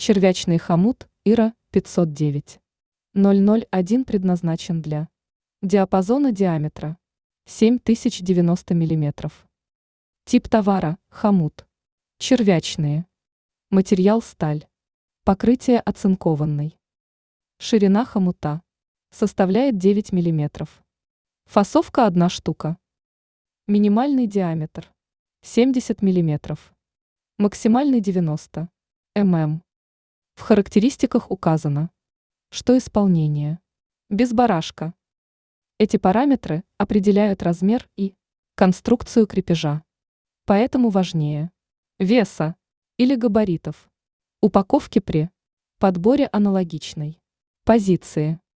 Червячный хомут ИРА 509. 001 предназначен для диапазона диаметра 7090 мм. Тип товара – хомут. Червячные. Материал – сталь. Покрытие оцинкованный. Ширина хомута составляет 9 мм. Фасовка 1 штука. Минимальный диаметр 70 мм. Максимальный 90 мм. В характеристиках указано, что исполнение без барашка. Эти параметры определяют размер и конструкцию крепежа. Поэтому важнее веса или габаритов упаковки при подборе аналогичной позиции.